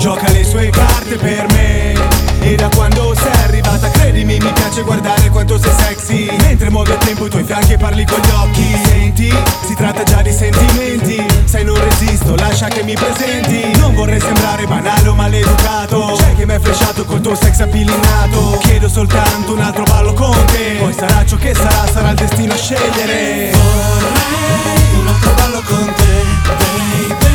gioca le sue carte per me. E da quando sei arrivata credimi mi piace guardare quanto sei sexy, mentre muovi a tempo i tuoi fianchi e parli con gli occhi. Senti, si tratta già di sentimenti, sai non resisto, lascia che mi presenti. Non vorrei sembrare banale o maleducato, c'è che mi hai flashato col tuo sex appeal innato. Chiedo soltanto un altro ballo con te, poi sarà ciò che sarà, sarà il destino a scegliere. Vorrei un altro ballo con te, baby.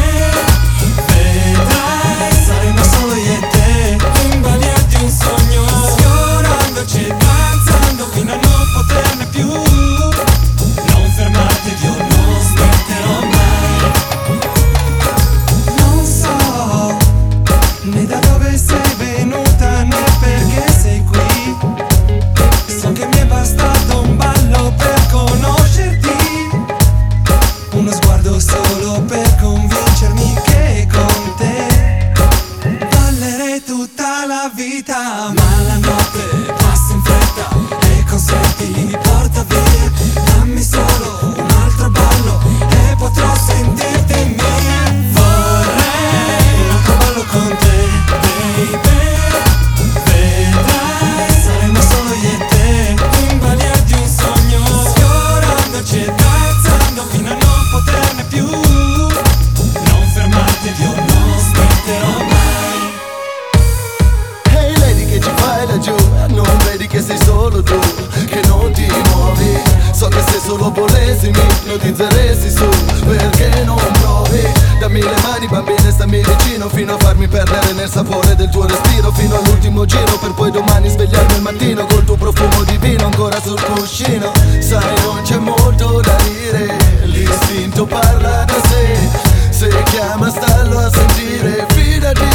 Vedrai, saremo solo io e te, in balia di un sogno, sfiorandoci e danzando fino a non poterne più. Non fermarti, io non smetterò mai. Non so né da dove sei venuta né perché sei qui. So che mi è bastato un ballo per conoscerti, uno sguardo solo per convincermi che con te ballerei tutta la vita. Ma la notte passa in fretta e consenti mi porta via. Dammi solo un altro ballo e potrò sentirti mia. Vorrei un altro ballo con te, baby. Vedrai, saremo solo io e te, in balia di un sogno, sfiorandoci e danzando fino a non poterne più. Non fermarti, io non smetterò mai. Hey lady, che ci fai laggiù? Non vedi che sei solo tu, che non ti muovi. So che se solo volessi mi ipnotizzeresti su, perché non provi? Dammi le mani bambine, stammi vicino, fino a farmi perdere nel sapore del tuo respiro, fino all'ultimo giro, per poi domani svegliarmi al mattino col tuo profumo divino ancora sul cuscino. Sai non c'è molto da dire, l'istinto parla da sé, se chiama stallo a sentire, fidati